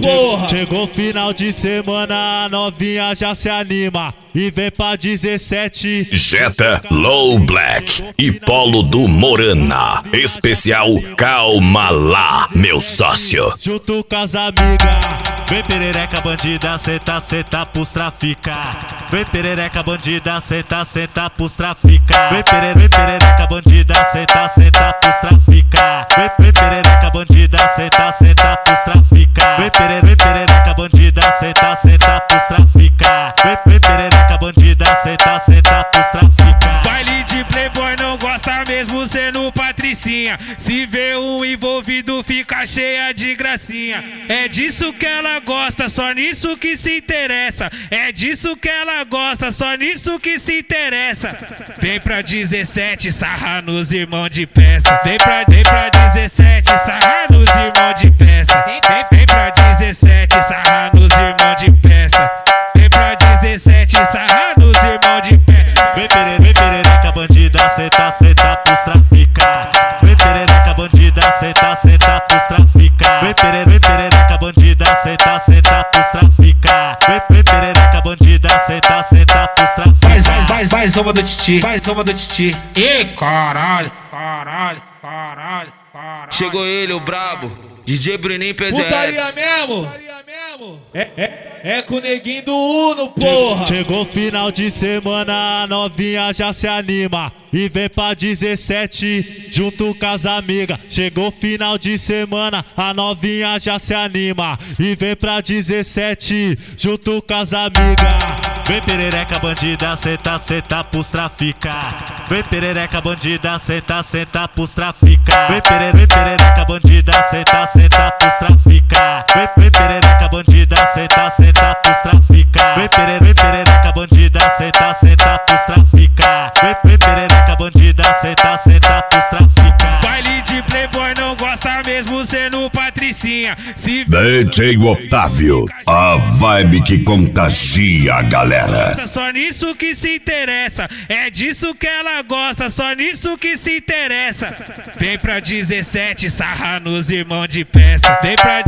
porra. Chegou final de semana, a novinha já se anima e vem pra 17. Jetta Low Black e Polo do Morana. Especial Calma Lá, meu sócio. Junto com as amigas. Vem perereca bandida, senta pros traficar. Vem perereca bandida, senta pros traficar. Vem perereca bandida, senta pros traficar. Vem perereca bandida, senta pros traficar. Vem perereca bandida, senta pros traficar. Vem perereca bandida, senta pros traficar. Baile de playboy não gosta mesmo sendo patricinha. Se vê um envolvido fica cheia de gracinha. É disso que ela gosta, só nisso que se interessa. É disso que ela gosta, só nisso que se interessa. Vem pra 17, sarra nos irmãos de peça. Vem pra 17, sarra nos irmãos de peça. Vem pra 17, sarra nos irmãos de peça. Vem pra 17, sarra nos irmãos de peça. Vem perereca bandida, senta pros traficar. Vem perereca bandida, senta pros traficar. Vem perereca bandida, senta pros traficar. Vem perereca bandida, senta pros traficar. Mais uma do Titi, mais uma do Titi. Ê, caralho. Chegou ele, o brabo, DJ Bruninho PZS. Putaria mesmo? É com o neguinho do Uno, porra. Chegou final de semana, a novinha já se anima e vem pra 17, junto com as amigas. Chegou final de semana, a novinha já se anima e vem pra 17, junto com as amigas. Vem perereca bandida, senta pros traficar. Vem perereca bandida, senta pros traficar. Vem perereca bandida, senta pros traficar. Vem perereca bandida, senta pros traficar. Vem perereca bandida, senta pros traficar. Vem perereca bandida, senta pros traficar. Baile de playboy não gosta mesmo sendo patricinha. Se DJ Otávio, a vibe que contagia a galera. Só nisso que se interessa. É disso que ela gosta, só nisso que se interessa. Vem pra 17, sarra nos irmãos de peça. Vem pra